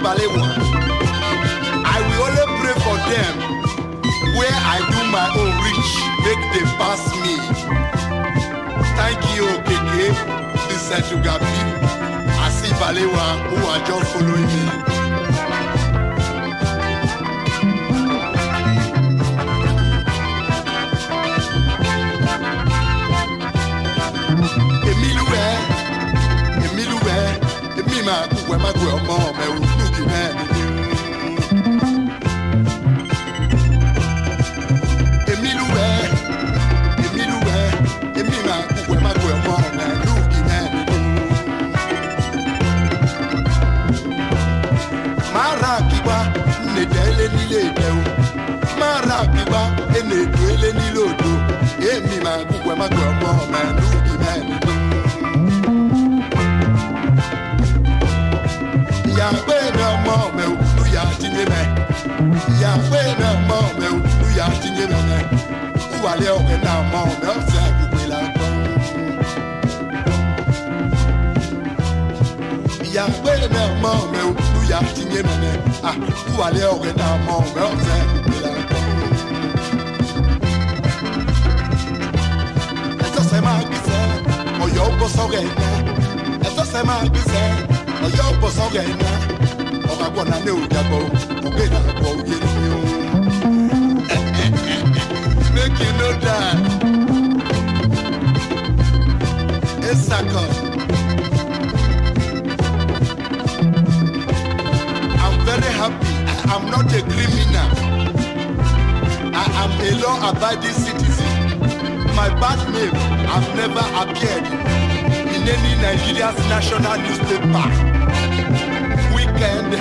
Balewa. I will only pray for them where I do my own reach, make them pass me. Thank you, Keke, Vincent Ugabi. I see Balewa who are just following me. Emima, where my grandma, my looking at Emilue, Emima, where my grandma, my looking at Marakiba, Nedele Nileo, Marakiba, and Nedele Nilodo, Emima, where my grandma, my looking at Yahweh no more me uya tinye me Yahweh no more me uya tinye me Uwale oge na more me ose kukwela kwa Yahweh no more me uya tinye me Uwale oge na more me ose kukwela kwa Eto se ma gbise oyo bo soge ina Eto se ma gbise Oyo boso gena, oga bona ne ujabo, ogena ko yeri o. Make you know that. Esako. I'm very happy. I'm not a criminal. I am a law-abiding citizen. My bad name have never appeared in any Nigeria's national newspaper. Weekend